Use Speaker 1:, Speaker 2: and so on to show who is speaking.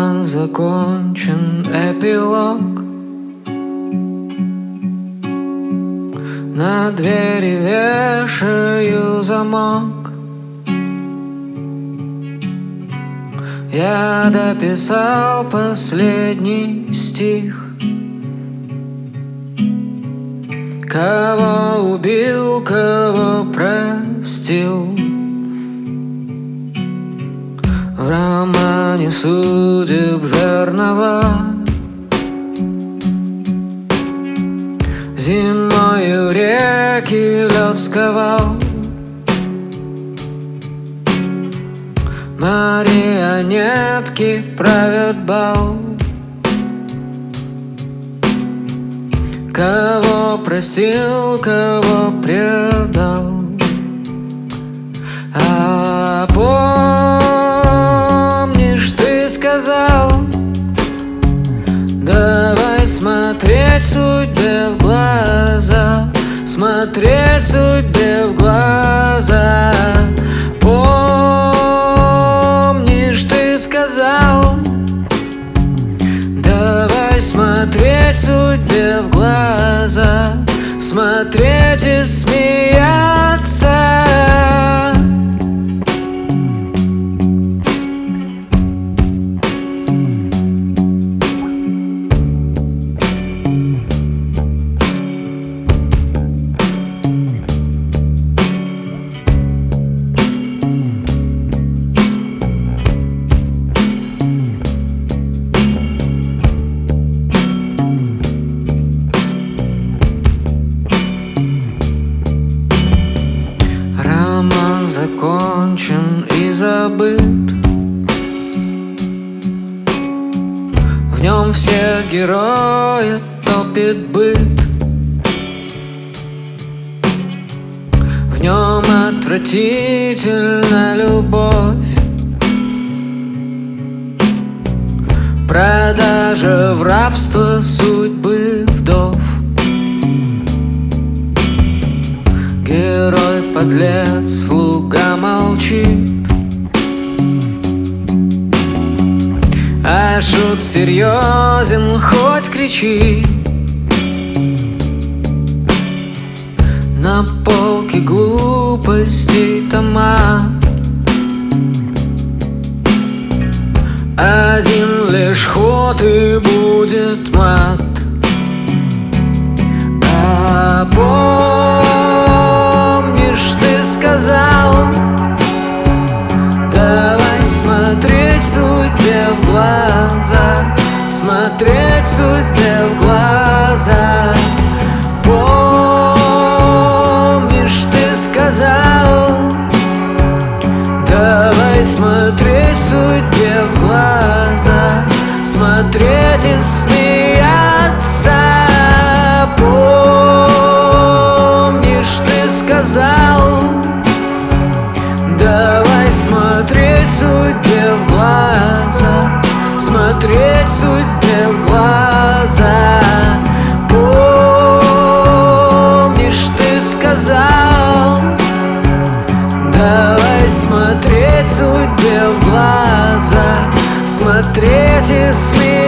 Speaker 1: Роман закончен, эпилог. На двери вешаю замок. Я дописал последний стих. Кого убил, кого простил. В романе судеб жернова. Зимою реки лед сковал. Марионетки правят бал. Кого простил, кого предал. А помнишь, ты сказал, давай смотреть судьбе в глаза, смотреть судьбе в глаза. Помнишь, ты сказал, давай смотреть судьбе в глаза, смотреть и смеяться. Роман закончен и забыт. В нем все герои топит быт. В нем отвратительна любовь. Продажа в рабство судьбы вдов. Герой подлец, слуга молчит, а шут серьезен, хоть кричит. На полке глупостей тома. Один лишь ход и будет мат. А помнишь, ты сказал, давай смотреть судьбе в глаза, смотреть судьбе в глаза. Помнишь, ты сказал, давай смотреть судьбе в глаза, смотреть и смеяться. Помнишь, ты сказал, давай смотреть судьбе в глаза, смотреть судьбе в глаза. Помнишь, ты сказал, давай смотреть судьбе в глаза, смотреть и смеяться.